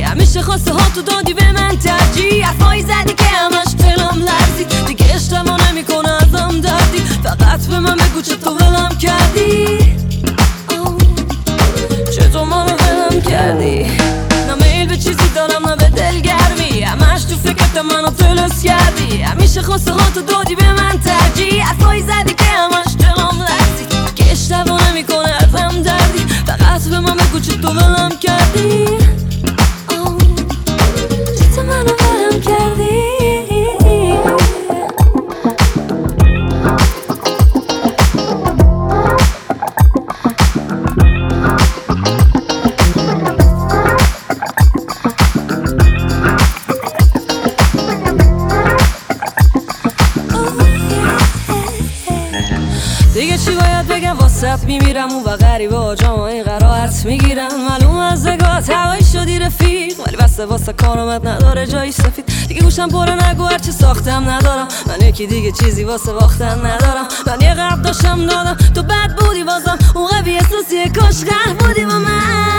همیشه خواسته ها تو دادی به من ترجیح، حرفایی زدی که همش دلم لرزید. دیگه اشتباه نمیکنه ازم دردی، فقط به من بگو چطور ولم کردی، چطور منو ولم کردی. نه میل به چیزی دارم نه به دلگرمی، همش تو فکرت منو تلس کردی. همیشه خواسته ها تو دادی به من ترجیح، حرفایی زدی که همش دلم لرزید. که اشتباه نمیکنه ازم دردی، فقط به من بگو چطور ولم کردی، چطور منو ولم کردی. دیگه چی باید بگم واسط میمیرم اون و غریبه ها جامعه قرارت میگیرم. معلوم از نگاهت هوایی شدی رفیق، ولی بسته واسه کارامت نداره جایی سفید. دیگه گوشم پره نگو هرچی ساختم ندارم، من یکی دیگه چیزی واسه باختن ندارم. من یه قلب داشتم دادم تو بد بودی بازم، اون قوی احساسیه کاش قهر بودی با من.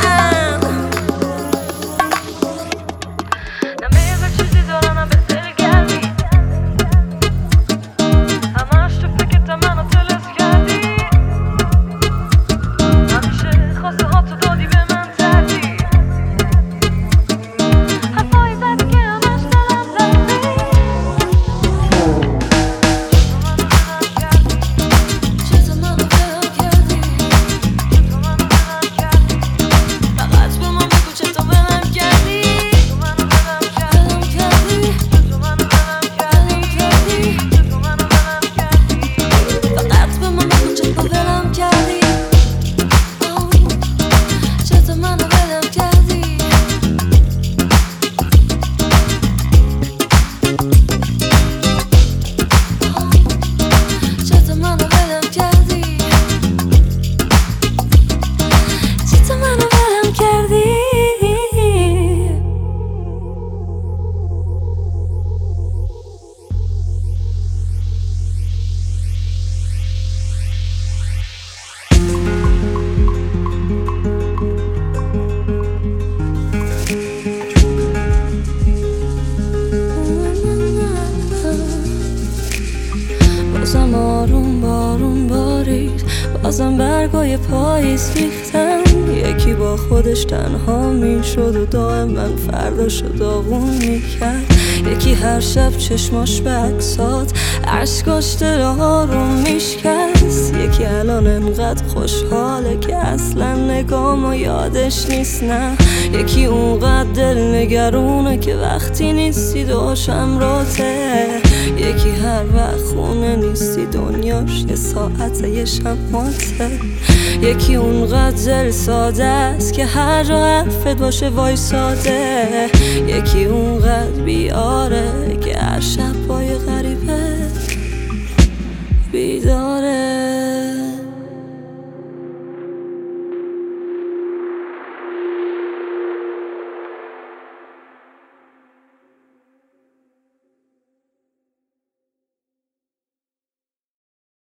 بازم آروم بارون بارید، بازم برگای پاییز ریختن. یکی با خودش تنها میشد و دائم من فرداشو داغون میکرد. یکی هر شب چشماش به عکسات عشقاش دل آروم میشکست. یکی الان انقدر خوشحاله که اصلا نگامو یادش نیست. نه یکی اونقدر دل نگرونه که وقتی نیستی دوشم راته. یکی هر وقت خونه نیستی دنیاش یه ساعته یه شماته. یکی اونقدر دل ساده است که هر جا حرفت باشه وایساده. یکی اونقدر بیاره که هر شب